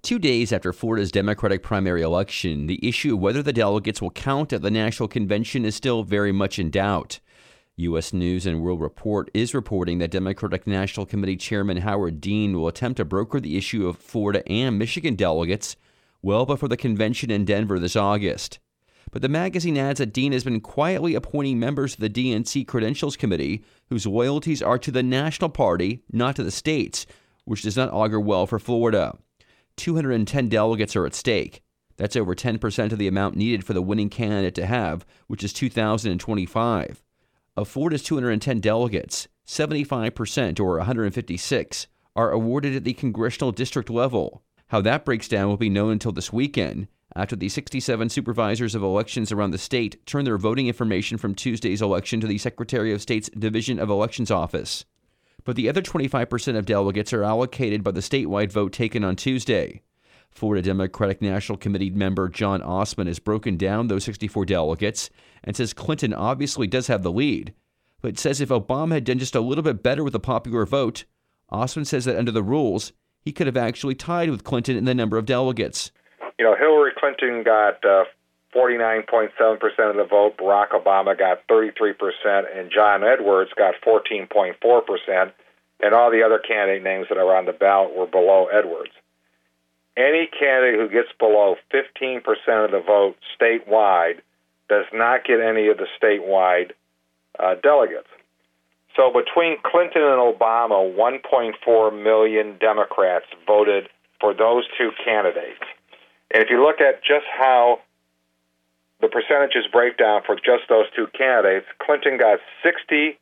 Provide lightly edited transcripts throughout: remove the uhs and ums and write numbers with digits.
2 days after Florida's Democratic primary election, the issue of whether the delegates will count at the national convention is still very much in doubt. U.S. News and World Report is reporting that Democratic National Committee Chairman Howard Dean will attempt to broker the issue of Florida and Michigan delegates well before the convention in Denver this August. But the magazine adds that Dean has been quietly appointing members of the DNC Credentials Committee whose loyalties are to the national party, not to the states, which does not augur well for Florida. 210 delegates are at stake. That's over 10% of the amount needed for the winning candidate to have, which is 2,025. Of Florida's 210 delegates, 75%, or 156, are awarded at the congressional district level. How that breaks down will be known until this weekend, after the 67 supervisors of elections around the state turn their voting information from Tuesday's election to the Secretary of State's Division of Elections office. But the other 25% of delegates are allocated by the statewide vote taken on Tuesday. Florida Democratic National Committee member John Osman has broken down those 64 delegates and says Clinton obviously does have the lead, but says if Obama had done just a little bit better with the popular vote, Osman says that under the rules, he could have actually tied with Clinton in the number of delegates. Hillary Clinton got 49.7% of the vote, Barack Obama got 33%, and John Edwards got 14.4%, and all the other candidate names that are on the ballot were below Edwards. Any candidate who gets below 15% of the vote statewide does not get any of the statewide delegates. So between Clinton and Obama, 1.4 million Democrats voted for those two candidates. And if you look at just how the percentages break down for just those two candidates, Clinton got 60%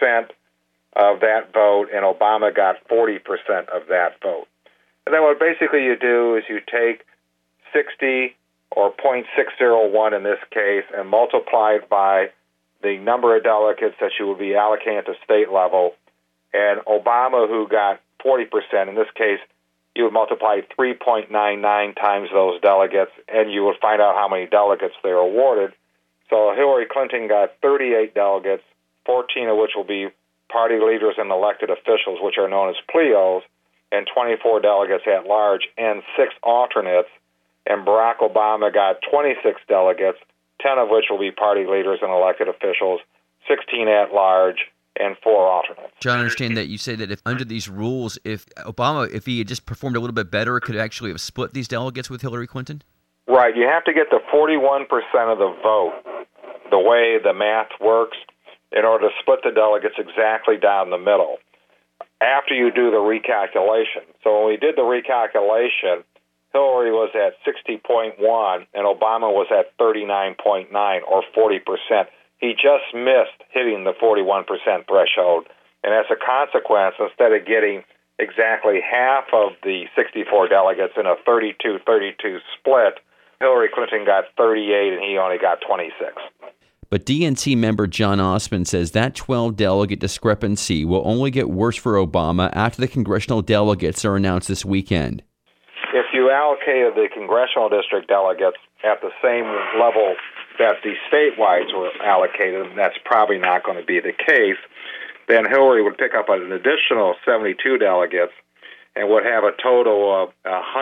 of that vote and Obama got 40% of that vote. And then what basically you do is you take 60 or 0.601 in this case and multiply it by the number of delegates that you will be allocating at the state level. And Obama, who got 40%, in this case, you would multiply 3.99 times those delegates, and you would find out how many delegates they were awarded. So Hillary Clinton got 38 delegates, 14 of which will be party leaders and elected officials, which are known as PLEOs, and 24 delegates at large, and 6 alternates. And Barack Obama got 26 delegates, 10 of which will be party leaders and elected officials, 16 at large, and 4 alternates. John, I understand that you say that if under these rules, if Obama, if he had just performed a little bit better, could actually have split these delegates with Hillary Clinton? Right. You have to get the 41% of the vote, the way the math works, in order to split the delegates exactly down the middle after you do the recalculation. So when we did the recalculation, Hillary was at 60.1 and Obama was at 39.9 or 40%. He just missed hitting the 41% threshold. And as a consequence, instead of getting exactly half of the 64 delegates in a 32-32 split, Hillary Clinton got 38 and he only got 26. But DNC member John Osman says that 12-delegate discrepancy will only get worse for Obama after the congressional delegates are announced this weekend. If you allocated the congressional district delegates at the same level that the statewide were allocated, and that's probably not going to be the case, then Hillary would pick up an additional 72 delegates and would have a total of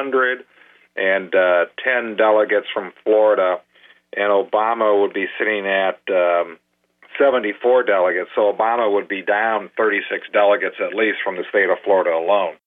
110 delegates from Florida, and Obama would be sitting at 74 delegates. So Obama would be down 36 delegates at least from the state of Florida alone.